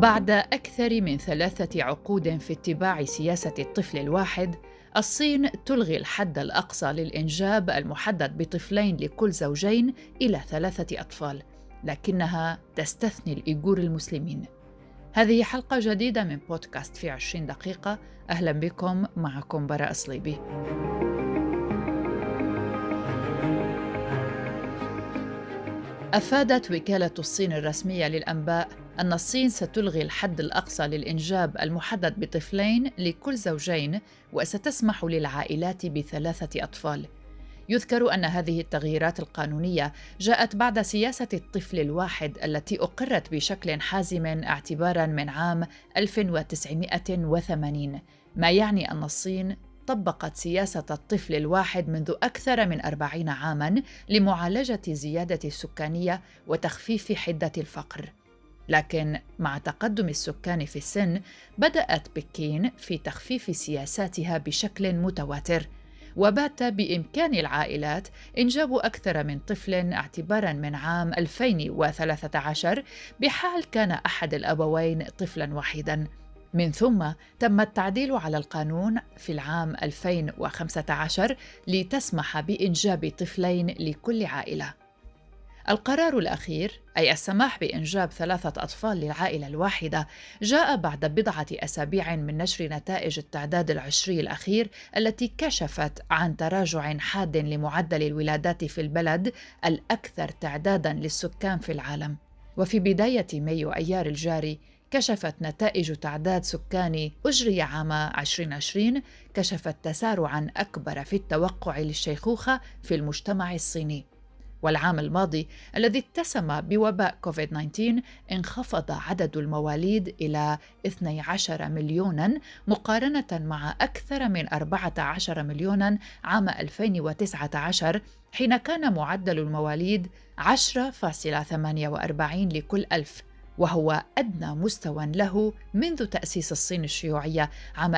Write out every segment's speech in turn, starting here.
بعد أكثر من 3 عقود في اتباع سياسة الطفل الواحد، الصين تلغي الحد الأقصى للإنجاب المحدد بطفلين لكل زوجين إلى 3 أطفال، لكنها تستثني الإيغور المسلمين. هذه حلقة جديدة من بودكاست في 20 دقيقة. أهلا بكم، معكم براء صليبي. أفادت وكالة الصين الرسمية للأنباء أن الصين ستلغي الحد الأقصى للإنجاب المحدد بطفلين لكل زوجين، وستسمح للعائلات ب3 أطفال. يذكر أن هذه التغييرات القانونية جاءت بعد سياسة الطفل الواحد التي أقرت بشكل حازم اعتباراً من عام 1980، ما يعني أن الصين طبقت سياسة الطفل الواحد منذ أكثر من 40 عاماً لمعالجة زيادة السكانية وتخفيف حدة الفقر. لكن مع تقدم السكان في السن، بدأت بكين في تخفيف سياساتها بشكل متواتر، وبات بإمكان العائلات إنجاب أكثر من طفل اعتباراً من عام 2013 بحال كان أحد الأبوين طفلاً واحداً. من ثم تم التعديل على القانون في العام 2015 لتسمح بإنجاب طفلين لكل عائلة. القرار الأخير، أي السماح بإنجاب 3 أطفال للعائلة الواحدة، جاء بعد بضعة أسابيع من نشر نتائج التعداد العشري الأخير التي كشفت عن تراجع حاد لمعدل الولادات في البلد الأكثر تعداداً للسكان في العالم. وفي بداية مايو أيار الجاري، كشفت نتائج تعداد سكاني أجري عام 2020 كشفت تسارعاً أكبر في التوقع للشيخوخة في المجتمع الصيني. والعام الماضي الذي اتسم بوباء كوفيد-19 انخفض عدد المواليد إلى 12 مليوناً مقارنة مع أكثر من 14 مليوناً عام 2019، حين كان معدل المواليد 10.48 لكل 1000، وهو أدنى مستوى له منذ تأسيس الصين الشيوعية عام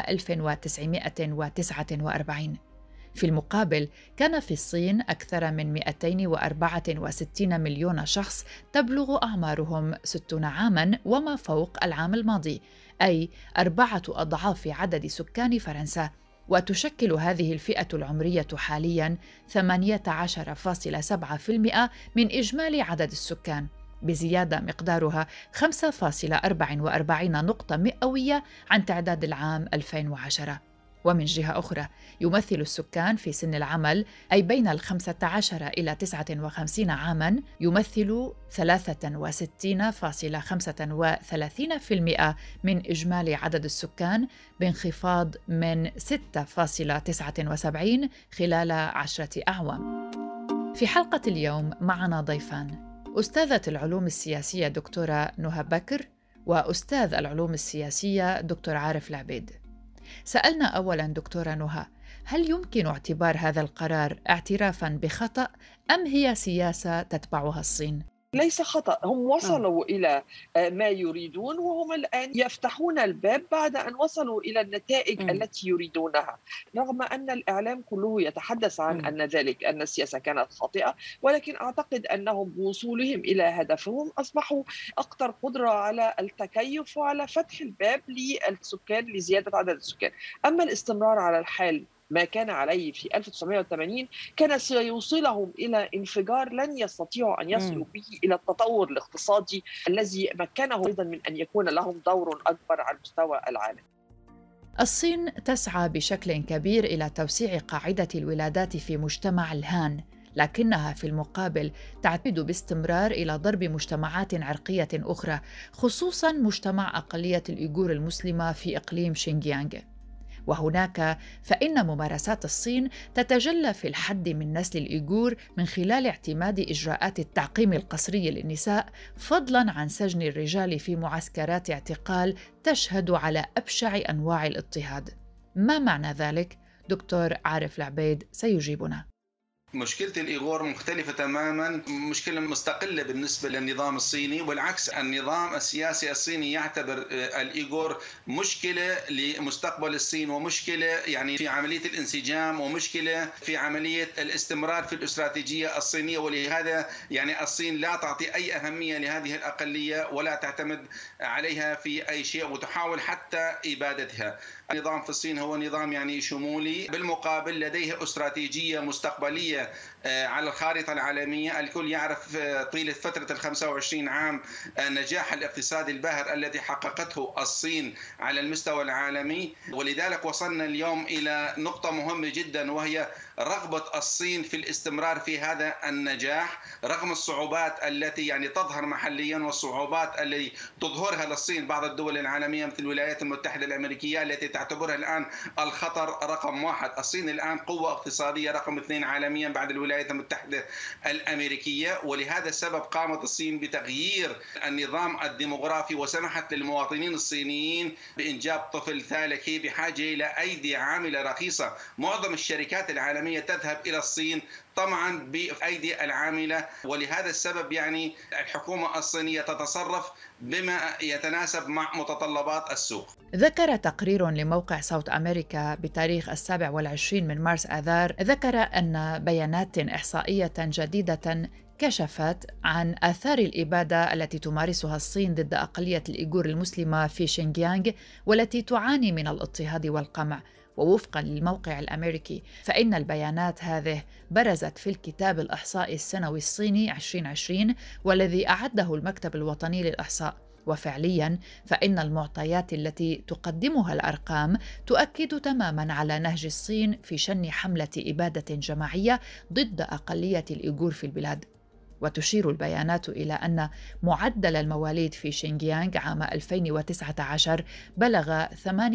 1949. في المقابل، كان في الصين أكثر من 264 مليون شخص تبلغ أعمارهم 60 عاماً وما فوق العام الماضي، أي 4 أضعاف عدد سكان فرنسا. وتشكل هذه الفئة العمرية حالياً 18.7% من إجمالي عدد السكان، بزيادة مقدارها 5.44 نقطة مئوية عن تعداد العام 2010. ومن جهة أخرى، يمثل السكان في سن العمل، أي بين 15 إلى 59 عاماً، يمثل 63.35% من إجمالي عدد السكان، بانخفاض من 6.79 خلال 10 أعوام. في حلقة اليوم معنا ضيفان: أستاذة العلوم السياسية دكتورة نهى بكر، وأستاذ العلوم السياسية دكتور عارف العبيد. سألنا أولاً دكتورة نهى، هل يمكن اعتبار هذا القرار اعترافاً بخطأ أم هي سياسة تتبعها الصين؟ ليس خطأ، هم وصلوا إلى ما يريدون، وهم الآن يفتحون الباب بعد أن وصلوا إلى النتائج التي يريدونها، رغم أن الإعلام كله يتحدث عن أن السياسة كانت خاطئة، ولكن أعتقد أنهم بوصولهم إلى هدفهم أصبحوا أكثر قدرة على التكيف وعلى فتح الباب للسكان لزيادة عدد السكان. أما الاستمرار على الحال ما كان عليه في 1980 كان سيوصلهم إلى انفجار لن يستطيعوا أن يصلوا به إلى التطور الاقتصادي الذي مكنه أيضا من أن يكون لهم دور أكبر على مستوى العالم. الصين تسعى بشكل كبير إلى توسيع قاعدة الولادات في مجتمع الهان، لكنها في المقابل تعتمد باستمرار إلى ضرب مجتمعات عرقية أخرى، خصوصاً مجتمع أقلية الإيغور المسلمة في إقليم شينجيانغ. وهناك فإن ممارسات الصين تتجلى في الحد من نسل الإيغور من خلال اعتماد إجراءات التعقيم القسري للنساء، فضلاً عن سجن الرجال في معسكرات اعتقال تشهد على أبشع أنواع الاضطهاد. ما معنى ذلك؟ دكتور عارف العبيد سيجيبنا. مشكلة الإيغور مختلفة تماما، مشكلة مستقلة بالنسبة للنظام الصيني، والعكس النظام السياسي الصيني يعتبر الإيغور مشكلة لمستقبل الصين، ومشكلة يعني في عملية الانسجام، ومشكلة في عملية الاستمرار في الاستراتيجية الصينية. ولهذا يعني الصين لا تعطي أي أهمية لهذه الأقلية ولا تعتمد عليها في أي شيء، وتحاول حتى إبادتها. النظام في الصين هو نظام يعني شمولي، بالمقابل لديه استراتيجية مستقبلية على الخارطة العالمية. الكل يعرف طيلة فترة 25 عام النجاح الاقتصادي الباهر الذي حققته الصين على المستوى العالمي، ولذلك وصلنا اليوم إلى نقطة مهمة جدا، وهي رغبة الصين في الاستمرار في هذا النجاح رغم الصعوبات التي يعني تظهر محليا، والصعوبات التي تظهرها للصين بعض الدول العالمية مثل الولايات المتحدة الأمريكية التي تعتبرها الآن الخطر رقم واحد. الصين الآن قوة اقتصادية رقم 2 عالميا بعد الولايات المتحدة الأمريكية، ولهذا السبب قامت الصين بتغيير النظام الديموغرافي وسمحت للمواطنين الصينيين بإنجاب طفل ثالث. هي بحاجة إلى أيدي عاملة رخيصة. معظم الشركات العالمية تذهب إلى الصين طمعا بأيدي العاملة، ولهذا السبب يعني الحكومة الصينية تتصرف بما يتناسب مع متطلبات السوق. ذكر تقرير لموقع صوت أمريكا بتاريخ 27 من مارس آذار، ذكر أن بيانات إحصائية جديدة كشفت عن آثار الإبادة التي تمارسها الصين ضد أقلية الإيغور المسلمة في شينجيانغ، والتي تعاني من الاضطهاد والقمع. ووفقاً للموقع الأمريكي، فإن البيانات هذه برزت في الكتاب الإحصائي السنوي الصيني 2020، والذي أعده المكتب الوطني للإحصاء. وفعلياً فإن المعطيات التي تقدمها الأرقام تؤكد تماماً على نهج الصين في شن حملة إبادة جماعية ضد أقلية الإيغور في البلاد. وتشير البيانات إلى أن معدل المواليد في شينجيانغ عام 2019 بلغ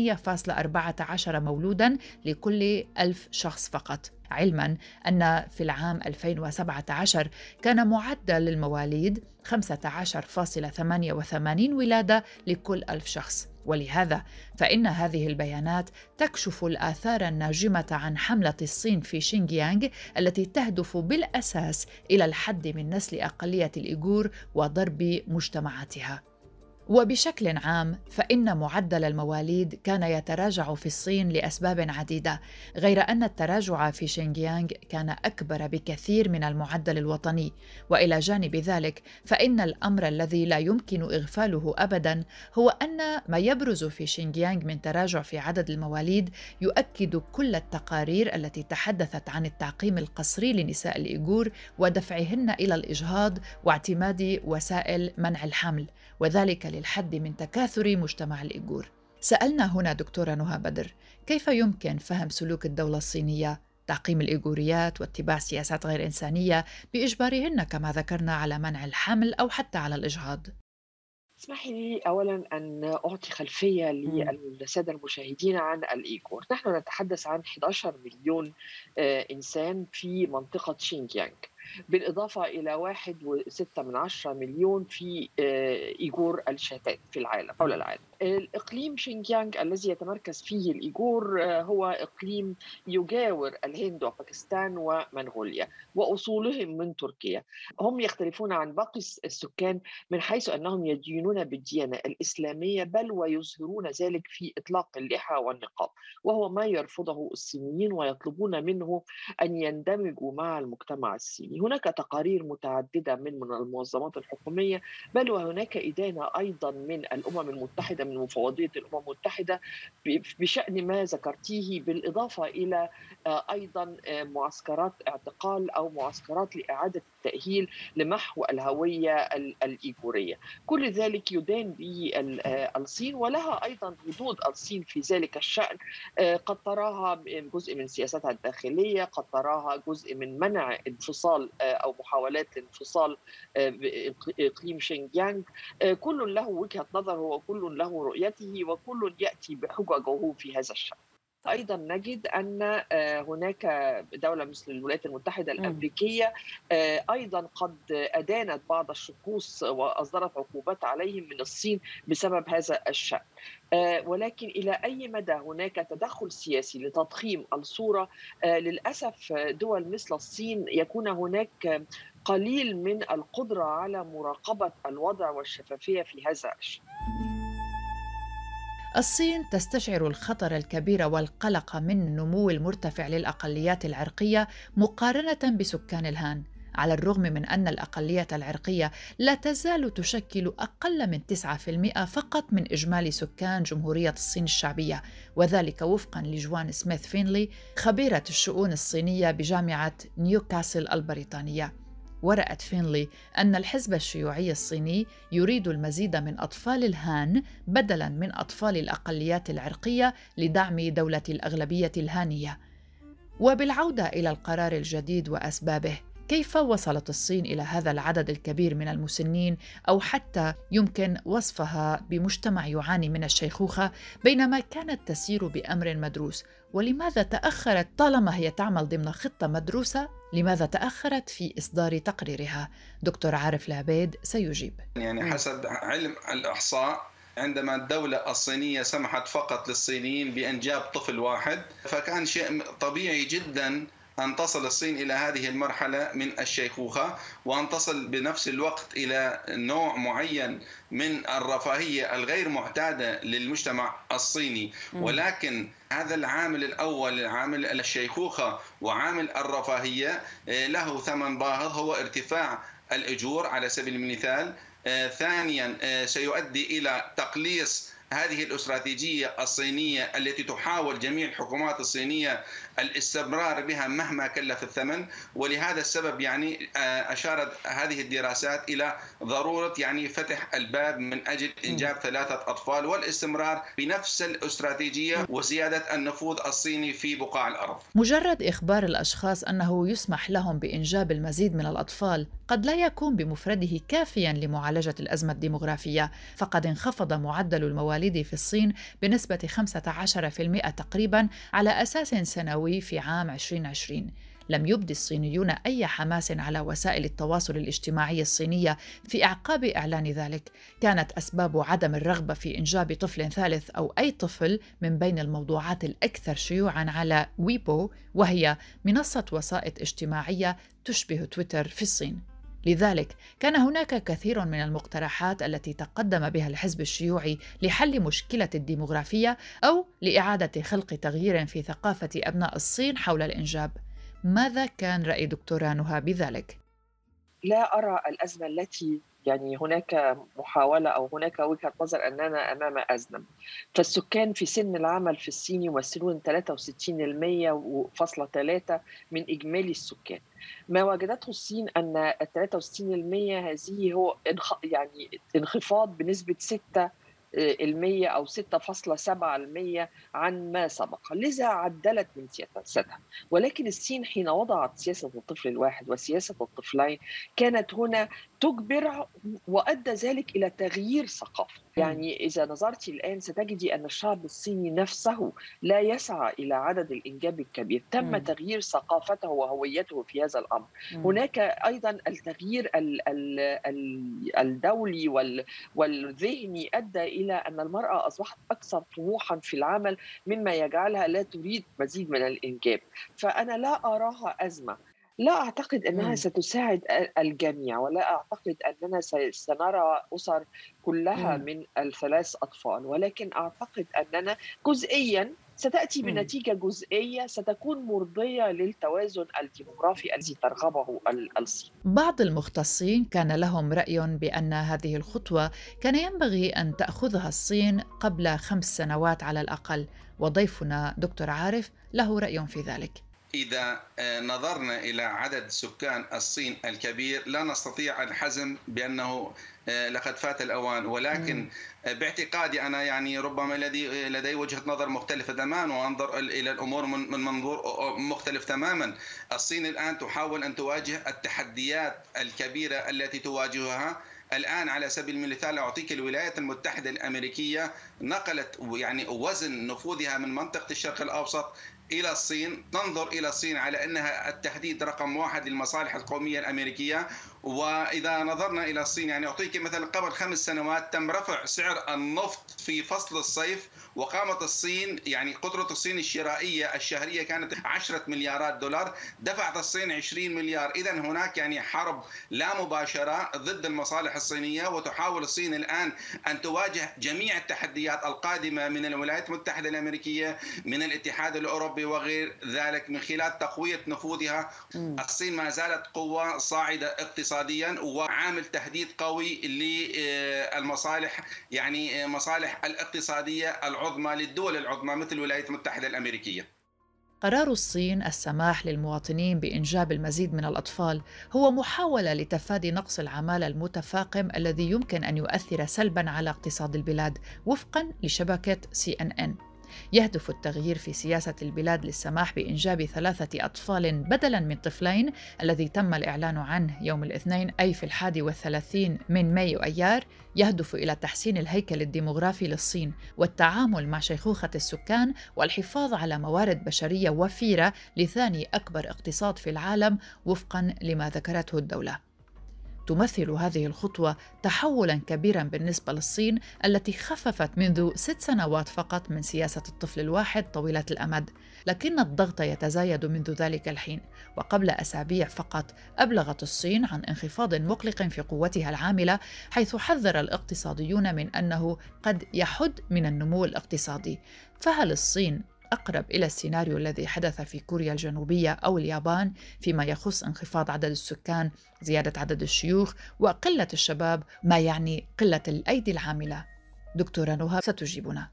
8.14 مولوداً لكل 1000 شخص فقط، علماً أن في العام 2017 كان معدل المواليد 15.88 ولادة لكل 1000 شخص. ولهذا فإن هذه البيانات تكشف الآثار الناجمة عن حملة الصين في شينجيانغ التي تهدف بالأساس إلى الحد من نسل أقلية الإيغور وضرب مجتمعاتها. وبشكل عام فإن معدل المواليد كان يتراجع في الصين لأسباب عديدة، غير أن التراجع في شينجيانغ كان أكبر بكثير من المعدل الوطني. وإلى جانب ذلك فإن الأمر الذي لا يمكن إغفاله أبداً هو أن ما يبرز في شينجيانغ من تراجع في عدد المواليد يؤكد كل التقارير التي تحدثت عن التعقيم القسري لنساء الإيغور ودفعهن إلى الإجهاض واعتماد وسائل منع الحمل، وذلك للحد من تكاثر مجتمع الإيغور. سألنا هنا دكتورة نهى بدر، كيف يمكن فهم سلوك الدولة الصينية تعقيم الإيغوريات واتباع سياسات غير إنسانية بإجبارهن كما ذكرنا على منع الحمل أو حتى على الإجهاض؟ اسمحي لي أولا أن أعطي خلفية مم. للسادة المشاهدين عن الإيغور. نحن نتحدث عن 11 مليون إنسان في منطقة شينجيانغ، بالإضافة إلى 1.6 مليون في إيغور الشتات في العالم حول العالم. الإقليم شينجيانغ الذي يتمركز فيه الإيغور هو إقليم يجاور الهند وباكستان ومنغوليا، وأصولهم من تركيا. هم يختلفون عن باقي السكان من حيث أنهم يدينون بالديانة الإسلامية، بل ويظهرون ذلك في إطلاق اللحى والنقاب، وهو ما يرفضه الصينيين ويطلبون منه أن يندمجوا مع المجتمع الصيني. هناك تقارير متعددة من المنظمات الحكومية، بل وهناك إدانة أيضا من الأمم المتحدة، من مفوضية الأمم المتحدة بشأن ما ذكرتيه، بالإضافة إلى أيضا معسكرات اعتقال أو معسكرات لإعادة التأهيل لمحو الهوية الإيغورية. كل ذلك يدان به الصين، ولها أيضا ردود الصين في ذلك الشأن. قد تراها جزء من سياستها الداخلية، قد تراها جزء من منع انفصال أو محاولات انفصال إقليم شينجيانغ. كل له وجهة نظر وكل له رؤيته وكل يأتي بحججه في هذا الشأن. أيضا نجد أن هناك دولة مثل الولايات المتحدة الأمريكية أيضا قد أدانت بعض الشخوص وأصدرت عقوبات عليهم من الصين بسبب هذا الشأن. ولكن إلى أي مدى هناك تدخل سياسي لتضخيم الصورة؟ للأسف دول مثل الصين يكون هناك قليل من القدرة على مراقبة الوضع والشفافية في هذا الشأن. الصين تستشعر الخطر الكبير والقلق من النمو المرتفع للأقليات العرقية مقارنة بسكان الهان، على الرغم من أن الأقلية العرقية لا تزال تشكل أقل من 9% فقط من إجمالي سكان جمهورية الصين الشعبية، وذلك وفقاً لجوان سميث فينلي خبيرة الشؤون الصينية بجامعة نيوكاسل البريطانية. ورأت فينلي أن الحزب الشيوعي الصيني يريد المزيد من أطفال الهان بدلاً من أطفال الأقليات العرقية لدعم دولة الأغلبية الهانية. وبالعودة إلى القرار الجديد وأسبابه، كيف وصلت الصين إلى هذا العدد الكبير من المسنين، أو حتى يمكن وصفها بمجتمع يعاني من الشيخوخة بينما كانت تسير بأمر مدروس؟ ولماذا تأخرت طالما هي تعمل ضمن خطة مدروسة؟ لماذا تأخرت في إصدار تقريرها؟ دكتور عارف العبيد سيجيب. يعني حسب علم الإحصاء، عندما الدولة الصينية سمحت فقط للصينيين بإنجاب طفل واحد، فكان شيء طبيعي جدا أن تصل الصين إلى هذه المرحلة من الشيخوخة، وأن تصل بنفس الوقت إلى نوع معين من الرفاهية الغير معتادة للمجتمع الصيني. ولكن هذا العامل الأول، عامل الشيخوخة وعامل الرفاهية، له ثمن باهظ، هو ارتفاع الأجور على سبيل المثال. ثانيا سيؤدي إلى تقليص هذه الاستراتيجية الصينية التي تحاول جميع الحكومات الصينية الاستمرار بها مهما كلف الثمن. ولهذا السبب يعني أشارت هذه الدراسات إلى ضرورة يعني فتح الباب من أجل إنجاب 3 أطفال والاستمرار بنفس الاستراتيجية وزيادة النفوذ الصيني في بقاع الأرض. مجرد إخبار الأشخاص أنه يسمح لهم بإنجاب المزيد من الأطفال قد لا يكون بمفرده كافياً لمعالجة الأزمة الديمغرافية، فقد انخفض معدل المواليد في الصين بنسبة 15% تقريباً على أساس سنوي في عام 2020. لم يبدي الصينيون أي حماس على وسائل التواصل الاجتماعي الصينية في إعقاب إعلان ذلك. كانت أسباب عدم الرغبة في إنجاب طفل ثالث أو أي طفل من بين الموضوعات الأكثر شيوعاً على ويبو، وهي منصة وسائط اجتماعية تشبه تويتر في الصين. لذلك كان هناك كثير من المقترحات التي تقدم بها الحزب الشيوعي لحل مشكلة الديمغرافية أو لإعادة خلق تغيير في ثقافة أبناء الصين حول الإنجاب. ماذا كان رأي دكتورة نهى بذلك؟ لا أرى الأزمة التي يعني هناك محاولة أو هناك وجهة نظر أننا أمام أزمة. فالسكان في سن العمل في الصين يمثلون 63.3% من إجمالي السكان. ما وجدته الصين أن 63% هذه هو يعني انخفاض بنسبة 6% أو 6.7% عن ما سبق، لذا عدلت من سياستها. ولكن الصين حين وضعت سياسة الطفل الواحد وسياسة الطفلين كانت هنا تجبر، وأدى ذلك إلى تغيير ثقافة. يعني إذا نظرت الآن ستجدي أن الشعب الصيني نفسه لا يسعى إلى عدد الإنجاب الكبير، تم تغيير ثقافته وهويته في هذا الأمر. هناك أيضا التغيير الدولي والذهني أدى إلى أن المرأة أصبحت أكثر طموحا في العمل، مما يجعلها لا تريد مزيد من الإنجاب. فأنا لا أراها أزمة، لا أعتقد أنها ستساعد الجميع، ولا أعتقد أننا سنرى أسر كلها من 3 أطفال، ولكن أعتقد أننا جزئياً ستأتي بنتيجة جزئية ستكون مرضية للتوازن الديمغرافي الذي ترغبه الصين. بعض المختصين كان لهم رأي بأن هذه الخطوة كان ينبغي أن تأخذها الصين قبل 5 سنوات على الأقل، وضيفنا دكتور عارف له رأي في ذلك. إذا نظرنا إلى عدد سكان الصين الكبير لا نستطيع الحزم بأنه لقد فات الأوان، ولكن باعتقادي أنا يعني ربما لدي وجهة نظر مختلفة تماما وأنظر إلى الأمور من منظور مختلف تماما. الصين الآن تحاول أن تواجه التحديات الكبيرة التي تواجهها الآن على سبيل المثال أعطيك الولايات المتحدة الأمريكية نقلت يعني وزن نفوذها من منطقة الشرق الأوسط إلى الصين، تنظر إلى الصين على أنها التهديد رقم واحد للمصالح القومية الأمريكية. وإذا نظرنا إلى الصين، يعني أعطيك مثلا قبل 5 سنوات تم رفع سعر النفط في فصل الصيف، وقامت الصين يعني قدرة الصين الشرائية الشهرية كانت 10 مليارات دولار، دفعت الصين 20 مليار. إذا هناك يعني حرب لا مباشرة ضد المصالح الصينية، وتحاول الصين الآن أن تواجه جميع التحديات القادمة من الولايات المتحدة الأمريكية، من الاتحاد الأوروبي وغير ذلك، من خلال تقوية نفوذها. الصين ما زالت قوة صاعدة اقتصاديا وعامل تهديد قوي للمصالح، يعني مصالح الاقتصادية العظمى للدول العظمى مثل الولايات المتحدة الأمريكية. قرار الصين السماح للمواطنين بإنجاب المزيد من الأطفال هو محاولة لتفادي نقص العمالة المتفاقم الذي يمكن أن يؤثر سلباً على اقتصاد البلاد، وفقاً لشبكة CNN. يهدف التغيير في سياسة البلاد للسماح بإنجاب 3 أطفال بدلاً من طفلين الذي تم الإعلان عنه يوم الاثنين أي في 31 من مايو أيار، يهدف إلى تحسين الهيكل الديمغرافي للصين والتعامل مع شيخوخة السكان والحفاظ على موارد بشرية وفيرة لثاني أكبر اقتصاد في العالم وفقاً لما ذكرته الدولة. تمثل هذه الخطوة تحولاً كبيراً بالنسبة للصين التي خففت منذ 6 سنوات فقط من سياسة الطفل الواحد طويلة الأمد، لكن الضغط يتزايد منذ ذلك الحين. وقبل أسابيع فقط أبلغت الصين عن انخفاض مقلق في قوتها العاملة، حيث حذر الاقتصاديون من أنه قد يحد من النمو الاقتصادي. فهل الصين أقرب إلى السيناريو الذي حدث في كوريا الجنوبية أو اليابان فيما يخص انخفاض عدد السكان، زيادة عدد الشيوخ وقلة الشباب، ما يعني قلة الأيدي العاملة؟ دكتورة نهى ستجيبنا.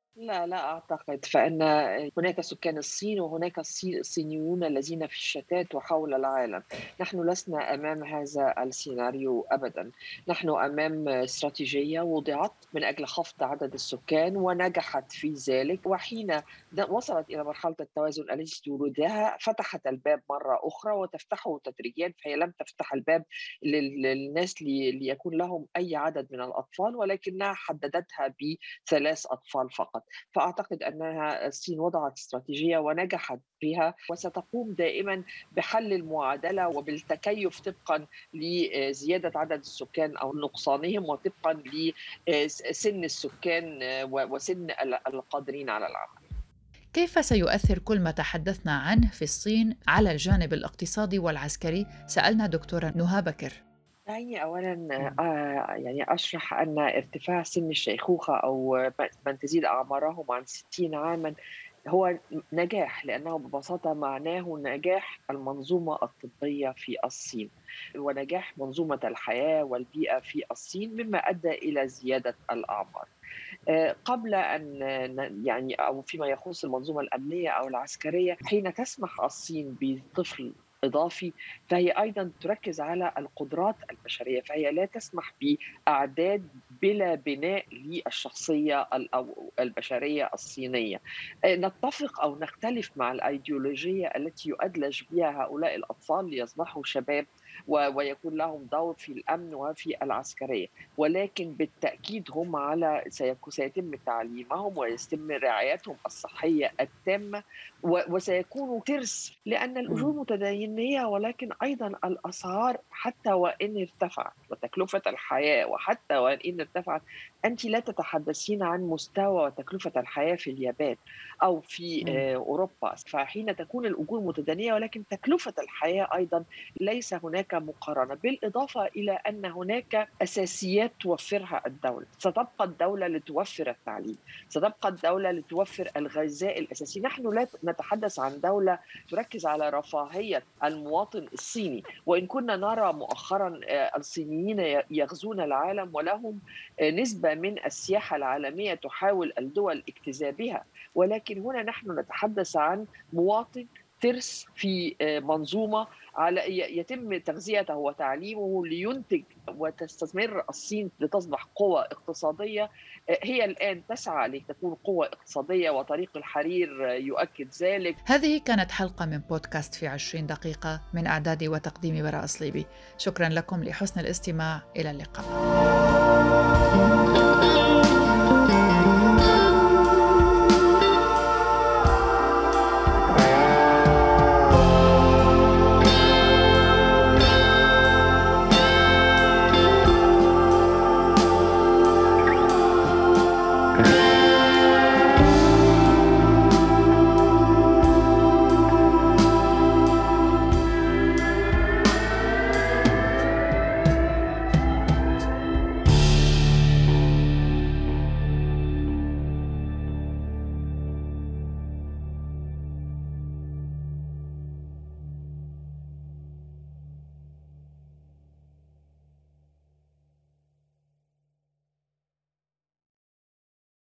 لا أعتقد، فإن هناك سكان الصين وهناك الصينيون الذين في الشتات وحول العالم. نحن لسنا أمام هذا السيناريو أبدا. نحن أمام استراتيجية وضعت من أجل خفض عدد السكان ونجحت في ذلك، وحين وصلت إلى مرحلة التوازن التي تريدها فتحت الباب مرة أخرى وتفتحه تدريجيا. فهي لم تفتح الباب للناس ليكون لهم أي عدد من الأطفال، ولكنها حددتها ب3 أطفال فقط. فأعتقد أنها الصين وضعت استراتيجية ونجحت بها، وستقوم دائما بحل المعادلة وبالتكيف طبقا لزيادة عدد السكان أو نقصانهم، وطبقا لسن السكان وسن القادرين على العمل. كيف سيؤثر كل ما تحدثنا عنه في الصين على الجانب الاقتصادي والعسكري؟ سألنا دكتورة نهى بكر. دعيني أولًا يعني أشرح أن ارتفاع سن الشيخوخة أو من تزيد أعمارهم عن 60 عامًا هو نجاح، لأنه ببساطة معناه نجاح المنظومة الطبية في الصين، ونجاح منظومة الحياة والبيئة في الصين، مما أدى إلى زيادة الأعمار. قبل أن يعني أو فيما يخص المنظومة الأمنية أو العسكرية، حين تسمح الصين بطفل إضافي فهي أيضا تركز على القدرات البشرية، فهي لا تسمح بأعداد بلا بناء للشخصية أو البشرية الصينية. نتفق أو نختلف مع الأيديولوجية التي يؤدلج بها هؤلاء الأطفال ليصبحوا شباب ويكون لهم دور في الأمن وفي العسكرية، ولكن بالتأكيد هم سيتم تعليمهم ويتم رعايتهم الصحية التامة، وسيكونوا ترس، لأن الأجور متدنية ولكن أيضا الأسعار حتى وإن ارتفعت وتكلفة الحياة وحتى وإن ارتفعت، أنت لا تتحدثين عن مستوى وتكلفة الحياة في اليابان أو في أوروبا. فحين تكون الأجور متدنية ولكن تكلفة الحياة أيضا ليس هناك مقارنة، بالإضافة إلى أن هناك أساسيات توفرها الدولة. ستبقى الدولة لتوفر التعليم، ستبقى الدولة لتوفر الغذاء الأساسي. نحن لا نتحدث عن دولة تركز على رفاهية المواطن الصيني، وإن كنا نرى مؤخرا الصينيين يغزون العالم ولهم نسبة من السياحة العالمية تحاول الدول اكتسابها، ولكن هنا نحن نتحدث عن مواطن ترس في منظومة على يتم تغذيته وتعليمه لينتج وتستثمر الصين لتصبح قوة اقتصادية. هي الآن تسعى لتكون قوة اقتصادية وطريق الحرير يؤكد ذلك. هذه كانت حلقة من بودكاست في 20 دقيقة من إعداد وتقديم براء صليبي. شكرا لكم لحسن الاستماع. إلى اللقاء.